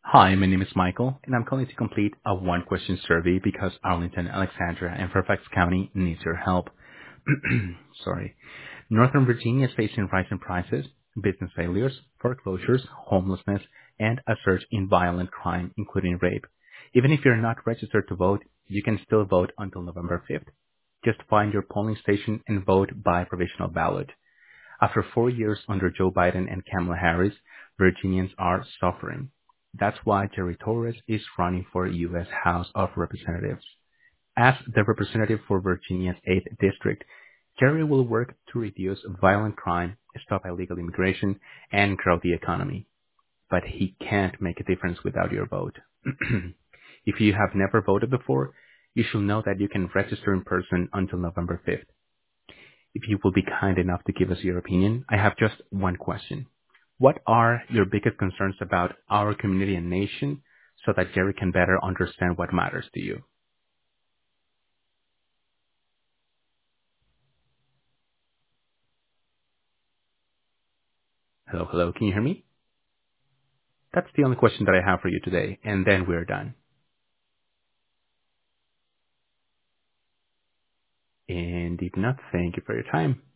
Hi, my name is Michael, and I'm calling to complete a one-question survey because Arlington, Alexandria, and Fairfax County needs your help. Sorry. Northern Virginia is facing rising prices, business failures, foreclosures, homelessness, and a surge in violent crime, including rape. Even if you're not registered to vote, you can still vote until November 5th. Just find your polling station and vote by provisional ballot. After 4 years under Joe Biden and Kamala Harris, Virginians are suffering. That's why Jerry Torres is running for U.S. House of Representatives. As the representative for Virginia's 8th District, Jerry will work to reduce violent crime, stop illegal immigration, and grow the economy. But he can't make a difference without your vote. If you have never voted before, you should know that you can register in person until November 5th. If you will be kind enough to give us your opinion, I have just one question. What are your biggest concerns about our community and nation so that Jerry can better understand what matters to you? Hello, hello, can you hear me? That's the only question that I have for you today, and then we're done. And if not, thank you for your time.